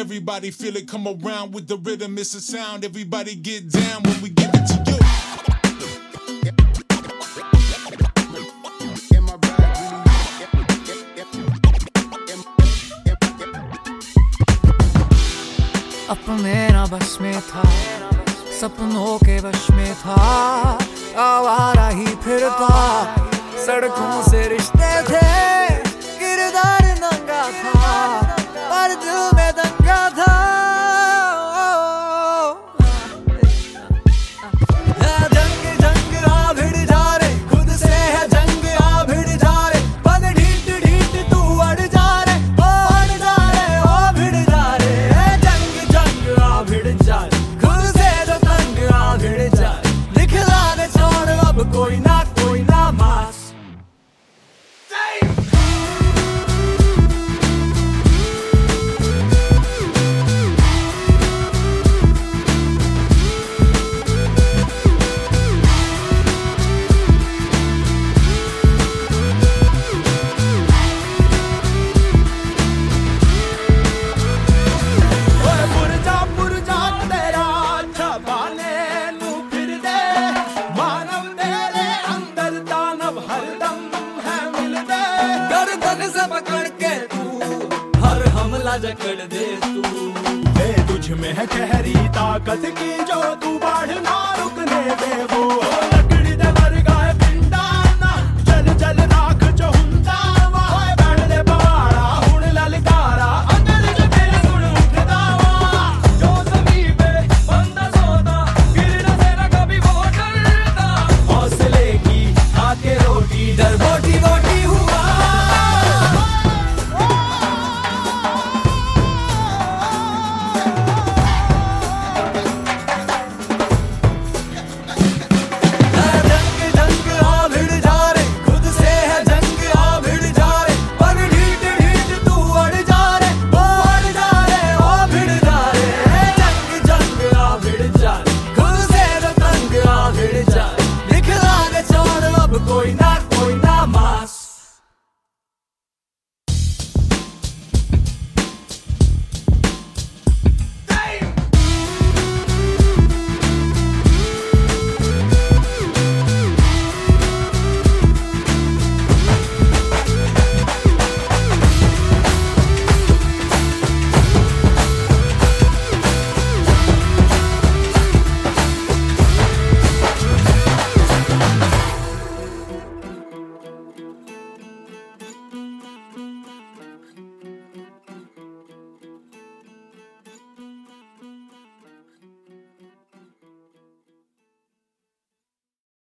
Everybody feel it, come around with the rhythm, it's a sound. Everybody get down when we give it to you. अपने ना बस में था, सपनों के वश में था, आवारा ही फिरता, सड़कों से रिश्ते थे, किरदार नंगा था, पर दिल में दंगा था। जंग जंग आ भिड़ जा रे, खुद से है जंग आ भिड़ जा रे, पन ढीठ ढीठ तू अड़ जा रे, ओ अड़ जा रे, ओ भिड़ जा रे। जंग जंग आ भिड़ जा रे, खुद से जो तंग आ भिड़ जा रे, दिखलाने छोड़ अब कोई ना मास। पकड़ के तू हर हमला जकड़ दे तू, तुझ में है गहरी ताकत की जो तू बाढ़ ना रुकने दे वो।